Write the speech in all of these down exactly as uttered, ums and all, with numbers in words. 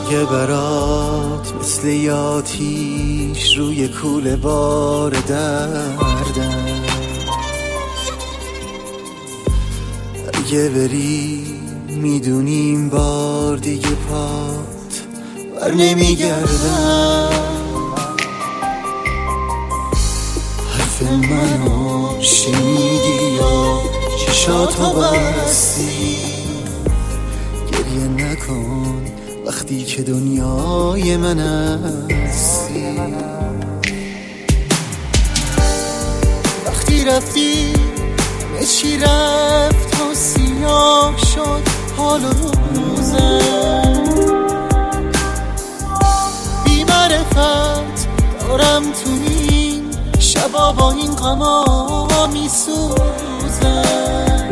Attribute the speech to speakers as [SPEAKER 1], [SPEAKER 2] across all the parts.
[SPEAKER 1] یه برات مثل یاتیش روی کوله بار دردم، اگه بری میدونیم بار دیگه پات بر نمیگردم. حرف منو شنیدی یا چشاتو بستی؟ گریه نکن وقتی که دنیای من هستی. وقتی رفتی همه چی رفت و سیاه شد حال و روزم. بی معرفت دارم تو این شبا با این غما میسوزم.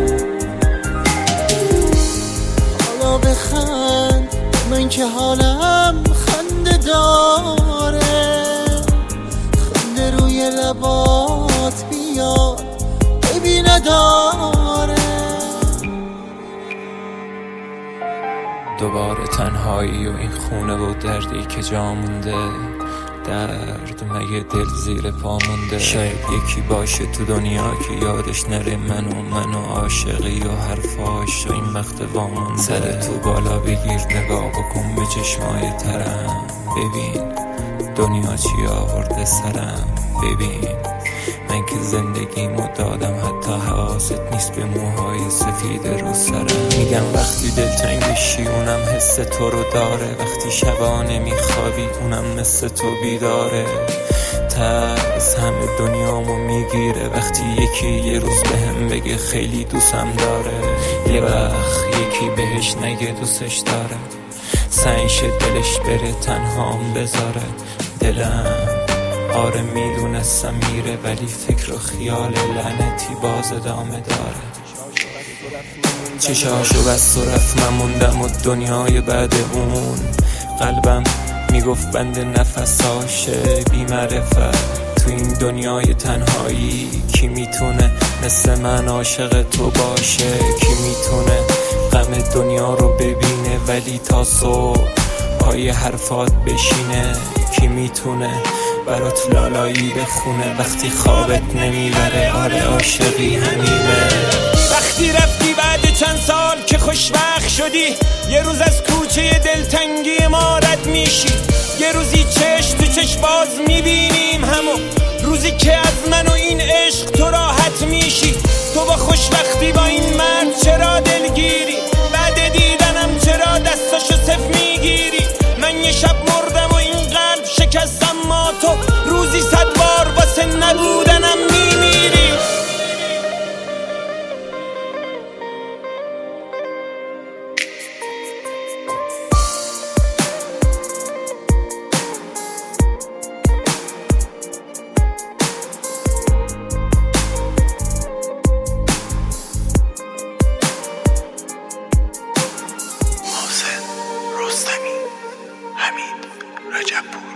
[SPEAKER 1] حالا بخند من که حالم خنده داره، خنده روی لبات بیاد ببی نداره.
[SPEAKER 2] دوباره تنهایی و این خونه و دردی که جا مونده. درد مگه دل زیر پا مونده؟ شاید یکی باشه تو دنیا که یادش نره منو منو عاشقی و حرفاش و این وقت وامونده. سر تو بالا بگیر نگاه بکن به چشمای ترم، ببین دنیا چی آورده سرم. ببین من که زندگیمو دادم، حتی حواست نیست به موهای سفید رو سرم. میگم وقتی دلتنگ بشی اونم حس تو رو داره، وقتی شبا نمیخوابی اونم مثل تو بیداره. ترس همه دنیامو میگیره وقتی یکی یه روز بهم بگه خیلی دوستم داره. یه وقت یکی بهش نگه دوستش داره، سعیش دلش بره تنهام بذاره. دلم آره میدونستم میره، ولی فکر و خیال لعنتی باز ادامه داره. چشاشو بست و رفت، من موندم و دنیای بعد اون. قلبم میگفت بند نفساشه، بی معرفت تو این دنیای تنهایی. کی میتونه مثل من عاشق تو باشه؟ کی میتونه غم دنیا رو ببینه ولی تا صبح پای حرفات بشینه؟ کی میتونه برات لالایی بخونه وقتی خوابت نمیبره؟ آره عاشقی همینه.
[SPEAKER 3] وقتی رفتی بعد چند سال که خوشبخت شدی، یه روز از کوچه دلتنگی ما رد میشی. یه روزی چشم تو چشم باز میبینیم همون روزی که از من و این عشق تو راحت میشی. تو با خوشبختی با این مرد چرا دلگیری؟ بعد دیدنم چرا دستاشو صف میگیری؟ من یه شب مردم و این قلب شکستم، ما تو روزی صد بار واسه نبودنم میمیری.
[SPEAKER 4] محسن رستمی، حمید رجبپور.